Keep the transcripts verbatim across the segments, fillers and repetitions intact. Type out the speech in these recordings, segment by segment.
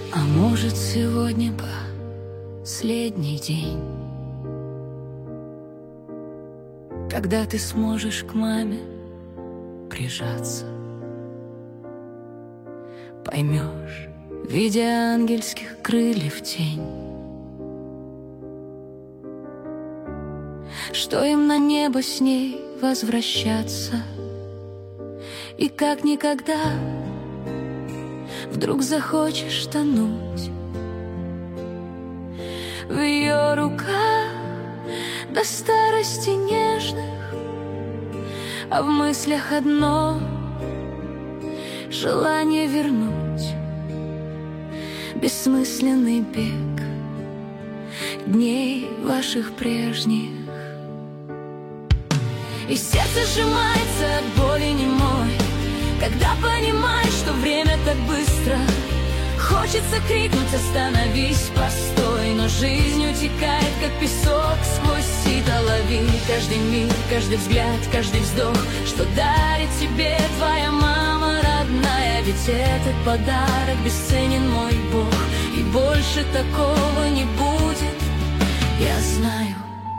А может, сегодня последний день, когда ты сможешь к маме прижаться, поймешь, видя ангельских крыльев тень, что им на небо с ней возвращаться. И как никогда вдруг захочешь тонуть в ее руках до старости нежных, а в мыслях одно желание вернуть бессмысленный бег дней ваших прежних. И сердце сжимается от боли немой, когда понимаешь, что время так быстро. Хочется крикнуть: остановись, постой, но жизнь утекает, как песок сквозь сито. Лови каждый миг, каждый взгляд, каждый вздох, что дарит тебе твоя мама родная. Ведь этот подарок бесценен, мой Бог, и больше такого не будет, я знаю.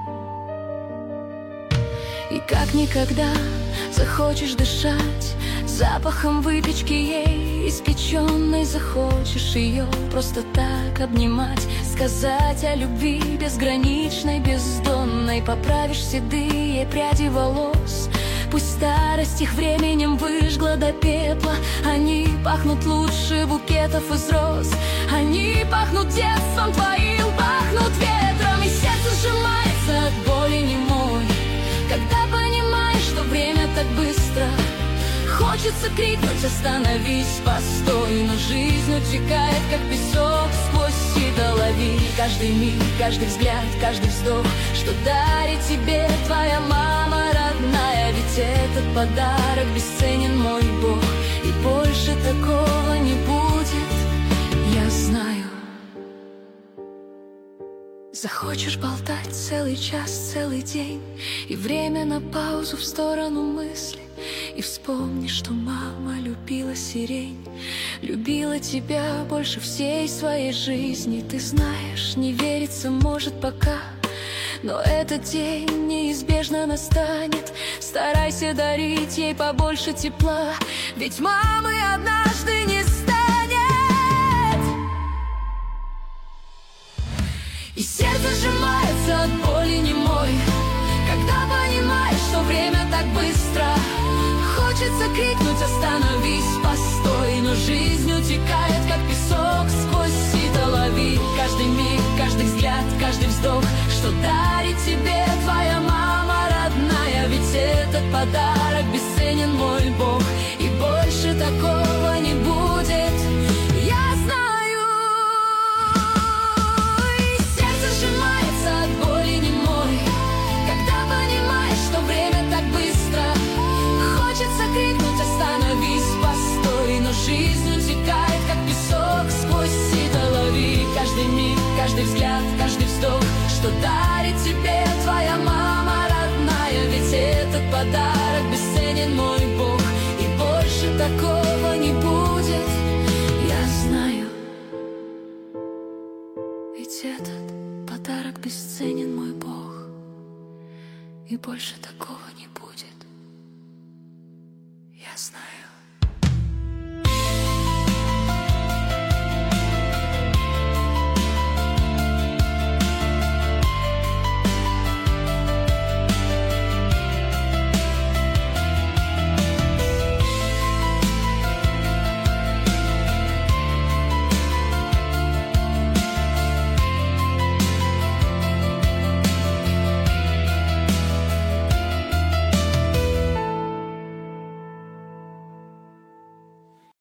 И как никогда захочешь дышать запахом выпечки ей испеченной, захочешь ее просто так обнимать, сказать о любви безграничной, бездонной. Поправишь седые пряди волос, пусть старость их временем выжгла до пепла. Они пахнут лучше букетов из роз, они пахнут детством твоим, пахнут ветром. И сердце сжимается от боли немой, когда понимаешь, что время так быстро. Хочется крикнуть: остановись, постой, но жизнь утекает, как песок сквозь сито. Лови каждый миг, каждый взгляд, каждый вздох, что дарит тебе твоя мама родная. Ведь этот подарок бесценен, мой Бог, и больше такого не будет, я знаю. Захочешь болтать целый час, целый день, и время на паузу в сторону мысли. И вспомни, что мама любила сирень, любила тебя больше всей своей жизни. Ты знаешь, не верится, может, пока, но этот день неизбежно настанет. Старайся дарить ей побольше тепла, ведь мамы однажды не станет. И сердце сжимается от боли немой, когда понимаешь, что время так быстро. Хочется крикнуть: остановись, постой, но жизнь утекает, как песок сквозь сито. Лови каждый миг, каждый взгляд, каждый вздох, что дарит тебе твоя мама родная. Ведь этот подарок бесценен, мой Бог, и больше такого не будет, я знаю. И сердце сжимается от боли немой, когда понимаешь, что время так быстро. Хочется крикнуть: остановись, постой, но жизнь утекает, как песок сквозь сито. Лови каждый миг, каждый взгляд, каждый вздох, что дарит тебе твоя мама родная. Ведь этот подарок бесценен, мой Бог, и больше такого не будет, я знаю. Ведь этот подарок бесценен, мой Бог, и больше такого не будет, я знаю.